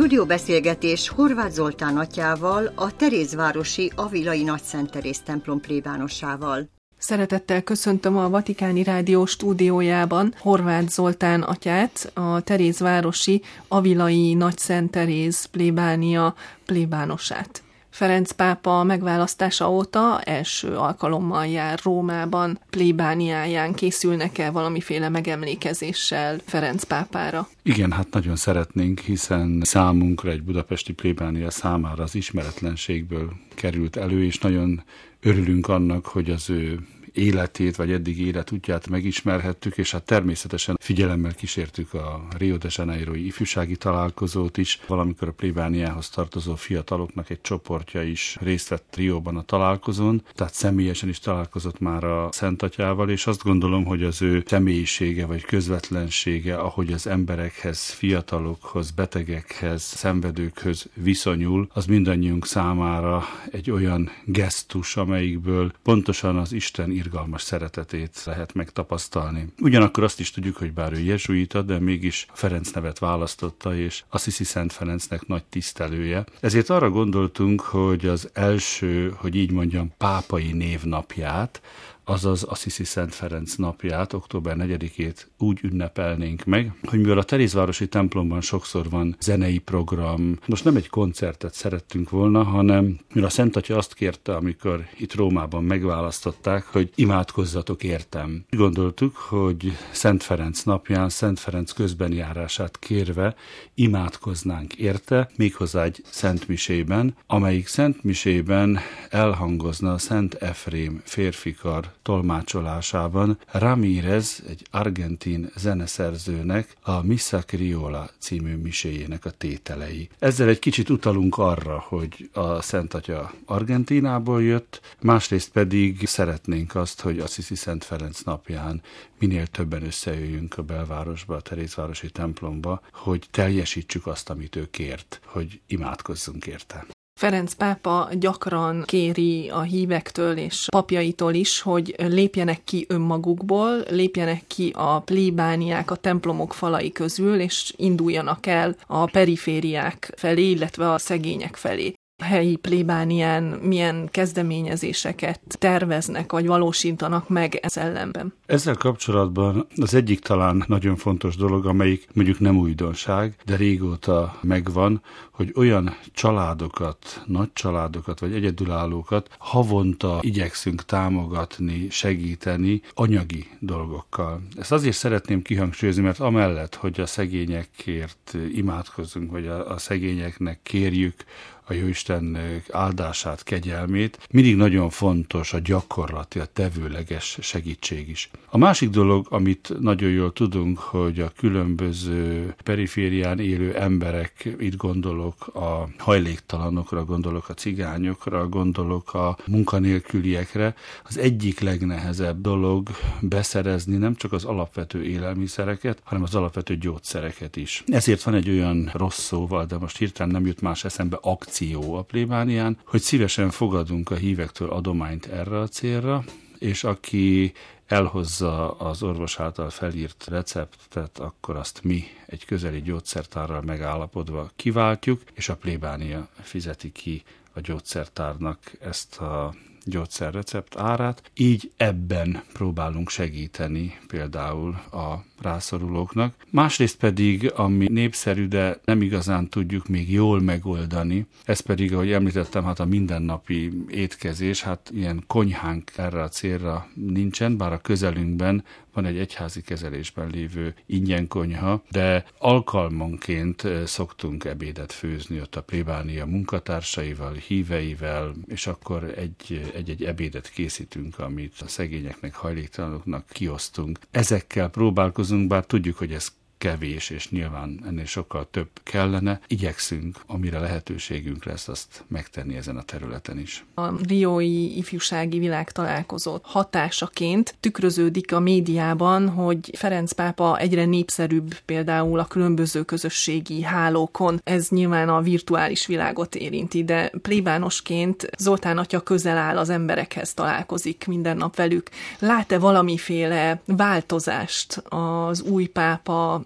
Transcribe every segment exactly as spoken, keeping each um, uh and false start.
Stúdióbeszélgetés Horváth Zoltán atyával, a Terézvárosi Avilai Nagyszent Teréz templom plébánosával. Szeretettel köszöntöm a Vatikáni Rádió stúdiójában Horváth Zoltán atyát, a Terézvárosi Avilai Nagyszent Teréz plébánia plébánosát. Ferenc pápa megválasztása óta első alkalommal jár Rómában, plébániáján. Készülnek-e valamiféle megemlékezéssel Ferenc pápára? Igen, hát nagyon szeretnénk, hiszen számunkra, egy budapesti plébánia számára az ismeretlenségből került elő, és nagyon örülünk annak, hogy az ő életét, vagy eddig életútját megismerhettük, és hát természetesen figyelemmel kísértük a Rio de Janeiro-i ifjúsági találkozót is, valamikor a plébániához tartozó fiataloknak egy csoportja is részt vett Rióban a találkozón, tehát személyesen is találkozott már a Szent Atyával, és azt gondolom, hogy az ő személyisége, vagy közvetlensége, ahogy az emberekhez, fiatalokhoz, betegekhez, szenvedőkhöz viszonyul, az mindannyiunk számára egy olyan gesztus, amelyikből pontosan az Isten irgalmas szeretetét lehet megtapasztalni. Ugyanakkor azt is tudjuk, hogy bár ő jezsuita, de mégis Ferenc nevet választotta, és Assisi Szent Ferencnek nagy tisztelője. Ezért arra gondoltunk, hogy az első, hogy így mondjam, pápai névnapját, azaz Assisi Szent Ferenc napját, október negyedikét úgy ünnepelnénk meg, hogy mivel a Terézvárosi templomban sokszor van zenei program, most nem egy koncertet szerettünk volna, hanem mivel a Szent Atya azt kérte, amikor itt Rómában megválasztották, hogy imádkozzatok értem. Gondoltuk, hogy Szent Ferenc napján, Szent Ferenc közbenjárását kérve imádkoznánk érte, méghozzá egy Szent Misében, amelyik Szent Misében elhangozna a Szent Efrém férfikar tolmácsolásában Ramírez, egy argentin zeneszerzőnek a Missa Criolla című miséjének a tételei. Ezzel egy kicsit utalunk arra, hogy a Szent Atya Argentínából jött, másrészt pedig szeretnénk azt, hogy Assisi Szent Ferenc napján minél többen összejöjjünk a belvárosba, a Terézvárosi templomba, hogy teljesítsük azt, amit ő kért, hogy imádkozzunk érte. Ferenc pápa gyakran kéri a hívektől és papjaitól is, hogy lépjenek ki önmagukból, lépjenek ki a plébániák, a templomok falai közül, és induljanak el a perifériák felé, illetve a szegények felé. A helyi plébánián milyen kezdeményezéseket terveznek, vagy valósítanak meg ez ellenben? Ezzel kapcsolatban az egyik talán nagyon fontos dolog, amelyik mondjuk nem újdonság, de régóta megvan, hogy olyan családokat, nagy családokat, vagy egyedülállókat havonta igyekszünk támogatni, segíteni anyagi dolgokkal. Ezt azért szeretném kihangsúlyozni, mert amellett, hogy a szegényekért imádkozunk, vagy a, a szegényeknek kérjük a Jóisten áldását, kegyelmét, mindig nagyon fontos a gyakorlati, a tevőleges segítség is. A másik dolog, amit nagyon jól tudunk, hogy a különböző periférián élő emberek, itt gondolok a hajléktalanokra, gondolok a cigányokra, gondolok a munkanélküliekre, az egyik legnehezebb dolog beszerezni nem csak az alapvető élelmiszereket, hanem az alapvető gyógyszereket is. Ezért van egy olyan rossz szóval, de most hirtelen nem jut más eszembe, akció a plébánián, hogy szívesen fogadunk a hívektől adományt erre a célra, és aki elhozza az orvos által felírt receptet, akkor azt mi egy közeli gyógyszertárral megállapodva kiváltjuk, és a plébánia fizeti ki a gyógyszertárnak ezt a gyógyszerrecept árát. Így ebben próbálunk segíteni például a rászorulóknak. Másrészt pedig, ami népszerű, de nem igazán tudjuk még jól megoldani, ez pedig, ahogy említettem, hát a mindennapi étkezés, hát ilyen konyhánk erre a célra nincsen, bár a közelünkben van egy egyházi kezelésben lévő ingyen konyha, de alkalmanként szoktunk ebédet főzni ott a plébánia munkatársaival, híveivel, és akkor egy, egy-egy ebédet készítünk, amit a szegényeknek, hajléktalanoknak kiosztunk. Ezekkel próbálkozunk, bár tudjuk, hogy ez kevés, és nyilván ennél sokkal több kellene. Igyekszünk, amire lehetőségünk lesz, azt megtenni ezen a területen is. A riói ifjúsági világtalálkozó hatásaként tükröződik a médiában, hogy Ferenc pápa egyre népszerűbb például a különböző közösségi hálókon. Ez nyilván a virtuális világot érinti, de plébánosként Zoltán atya közel áll az emberekhez, találkozik minden nap velük. Lát-e valamiféle változást az új pápa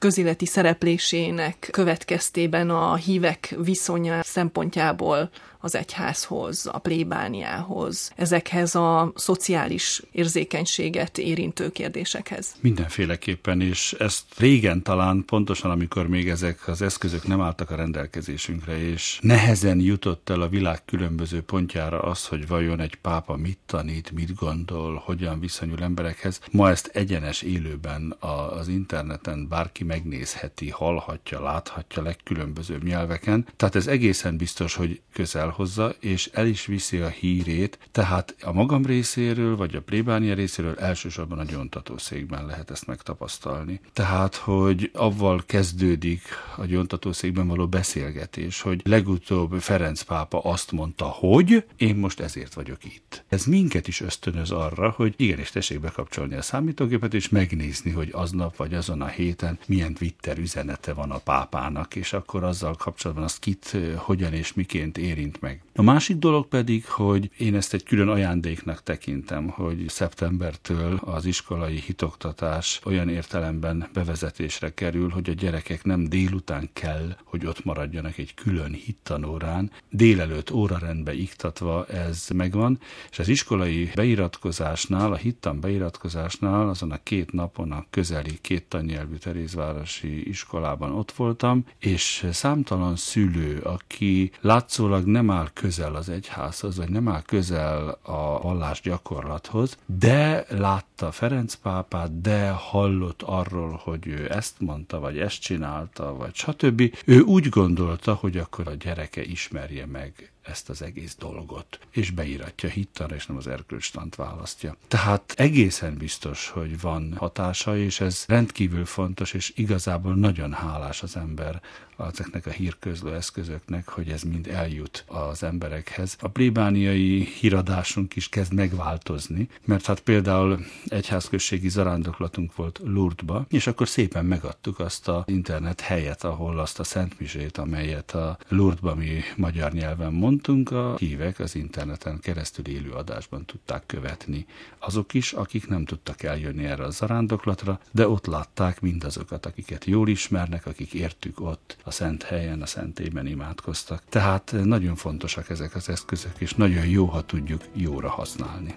közéleti szereplésének következtében a hívek viszonya szempontjából az egyházhoz, a plébániához, ezekhez a szociális érzékenységet érintő kérdésekhez. Mindenféleképpen, és ezt régen talán pontosan, amikor még ezek az eszközök nem álltak a rendelkezésünkre, és nehezen jutott el a világ különböző pontjára az, hogy vajon egy pápa mit tanít, mit gondol, hogyan viszonyul emberekhez. Ma ezt egyenes élőben az interneten bárki megnézheti, hallhatja, láthatja legkülönbözőbb nyelveken. Tehát ez egészen biztos, hogy közel hozza, és el is viszi a hírét, tehát a magam részéről, vagy a plébánia részéről elsősorban a gyóntatószékben lehet ezt megtapasztalni. Tehát, hogy avval kezdődik a gyóntatószékben való beszélgetés, hogy legutóbb Ferenc pápa azt mondta, hogy én most ezért vagyok itt. Ez minket is ösztönöz arra, hogy igenis tessék bekapcsolni a számítógépet, és megnézni, hogy aznap vagy azon a héten milyen Twitter üzenete van a pápának, és akkor azzal kapcsolatban azt kit, hogyan és miként érint meg. A másik dolog pedig, hogy én ezt egy külön ajándéknak tekintem, hogy szeptembertől az iskolai hitoktatás olyan értelemben bevezetésre kerül, hogy a gyerekek nem délután kell, hogy ott maradjanak egy külön hittanórán, délelőtt órarendbe iktatva ez megvan, és az iskolai beiratkozásnál, a hittan beiratkozásnál azon a két napon a közeli két tannyelvű terézvárosi iskolában ott voltam, és számtalan szülő, aki látszólag nem áll közel az egyházhoz, vagy nem áll közel a vallásgyakorlathoz, de látta Ferenc pápát, de hallott arról, hogy ő ezt mondta, vagy ezt csinálta, vagy stb. Ő úgy gondolta, hogy akkor a gyereke ismerje meg ezt az egész dolgot, és beiratja hittanra, és nem az erkölcstant választja. Tehát egészen biztos, hogy van hatása, és ez rendkívül fontos, és igazából nagyon hálás az ember ezeknek a hírközlő eszközöknek, hogy ez mind eljut az emberekhez. A plébániai híradásunk is kezd megváltozni, mert hát például egyházközségi zarándoklatunk volt Lourdesba, és akkor szépen megadtuk azt az internet helyet, ahol azt a szentmisét, amelyet a Lourdesba mi magyar nyelven mondtunk, a hívek az interneten keresztül élő adásban tudták követni. Azok is, akik nem tudtak eljönni erre a zarándoklatra, de ott látták mindazokat, akiket jól ismernek, akik értük ott a szent helyen, a szentében imádkoztak. Tehát nagyon fontosak ezek az eszközök, és nagyon jó, ha tudjuk jóra használni.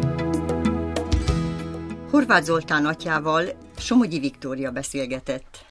Horváth Zoltán atyával Somogyi Viktória beszélgetett.